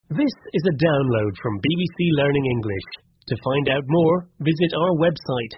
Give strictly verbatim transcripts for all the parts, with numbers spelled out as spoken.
This is a download from B B C Learning English. To find out more, visit our website.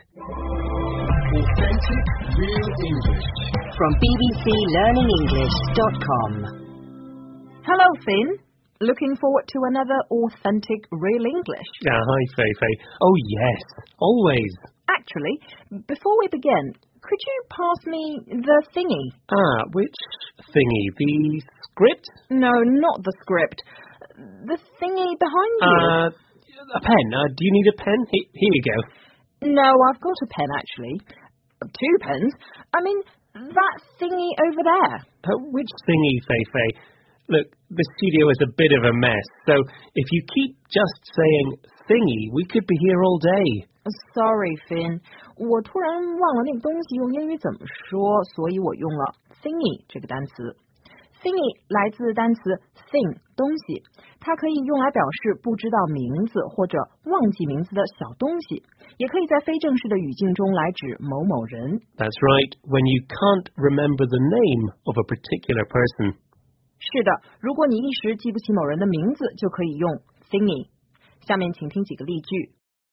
Authentic Real English from b b c learning english dot com. Hello, Finn. Looking forward to another Authentic Real English. Ah, hi, Fei Fei. Oh, yes, always. Actually, before we begin, could you pass me the thingy? Ah, which thingy? The script? No, not the script. The thingy behind you. Uh, a pen. Uh, do you need a pen? He here you go. No, I've got a pen, actually. Two pens. I mean, that thingy over there. Uh, which thingy, Fei Fei? Look, the studio is a bit of a mess, so if you keep just saying thingy, we could be here all day. Sorry, Finn. 我突然忘了那个东西用英语怎么说，所以我用了 thingy 这个单词。thingy 来自单词 thing 东西，它可以用来表示不知道名字或者忘记名字的小东西，也可以在非正式的语境中来指某某人。 That's right, when you can't remember the name of a particular person. 是的，如果你一时记不起某人的名字，就可以用 thingy。下面请听几个例句。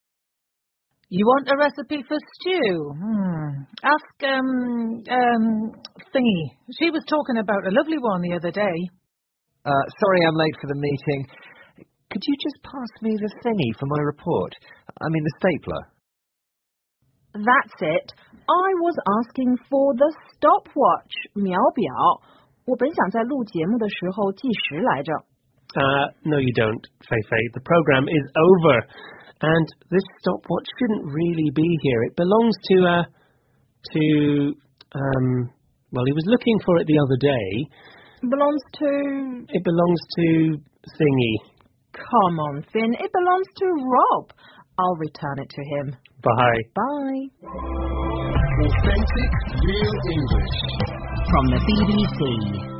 You want a recipe for stew? Hmm. Ask, um, um, Thingy. She was talking about a lovely one the other day. Uh, sorry I'm late for the meeting. Could you just pass me the thingy for my report? I mean the stapler. That's it. I was asking for the stopwatch. 秒表。我本想在录节目的时候计时来着。 Uh, no you don't, Fei Fei. The program is over. And this stopwatch shouldn't really be here. It belongs to, uh, to, um, well, he was looking for it the other day. Belongs to... It belongs to Thingy. Come on, Finn. It belongs to Rob. I'll return it to him. Bye. Bye. Authentic Real English From the B B C.